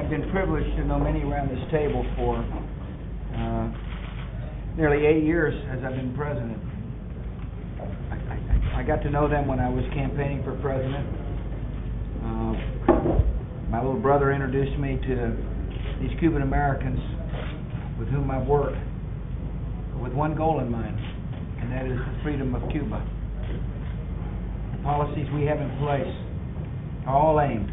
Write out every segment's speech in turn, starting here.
I've been privileged to know many around this table for nearly 8 years as I've been president. I got to know them when I was campaigning for president. My little brother introduced me to these Cuban Americans with whom I've worked with one goal in mind, and that is the freedom of Cuba. The policies we have in place are all aimed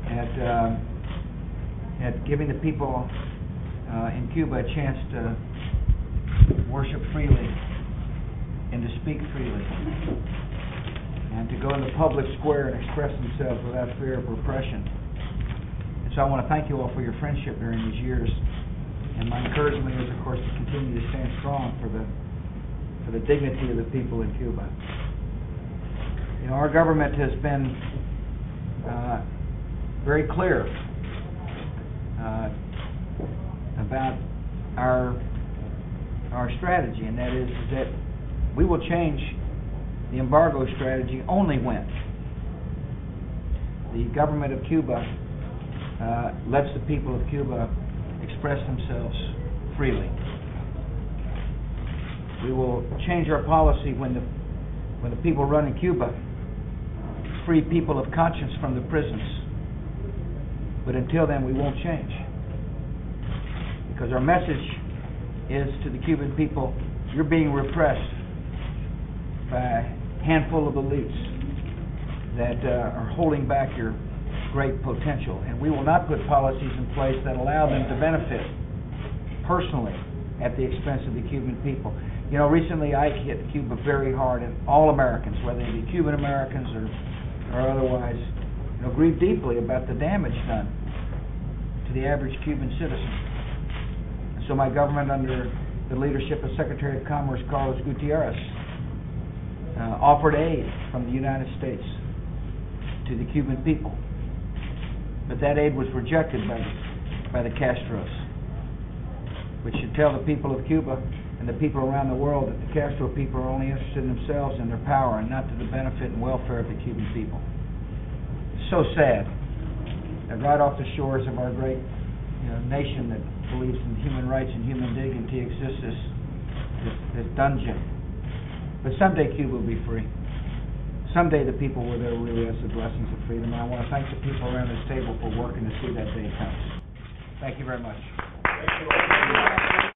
at giving the people in Cuba a chance to worship freely and to speak freely and to go in the public square and express themselves without fear of repression. And so I want to thank you all for your friendship during these years. And my encouragement is, of course, to continue to stand strong for the dignity of the people in Cuba. You know, our government has been very clear about our strategy, and that is that we will change the embargo strategy only when the government of Cuba lets the people of Cuba express themselves freely. We will change our policy when the people running Cuba free people of conscience from the prisons. But until then, we won't change. Because our message is to the Cuban people, you're being repressed by a handful of elites that are holding back your great potential. And we will not put policies in place that allow them to benefit personally at the expense of the Cuban people. You know, recently I hit Cuba very hard, and all Americans, whether they be Cuban Americans or otherwise, grieve deeply about the damage done to the average Cuban citizen. And so my government, under the leadership of Secretary of Commerce Carlos Gutierrez, offered aid from the United States to the Cuban people. But that aid was rejected by the Castros, which should tell the people of Cuba and the people around the world that the Castro people are only interested in themselves and their power and not to the benefit and welfare of the Cuban people. It's so sad that right off the shores of our great nation that believes in human rights and human dignity exists this dungeon. But someday Cuba will be free. Someday the people will really have the blessings of freedom. And I want to thank the people around this table for working to see that day come. Thank you very much.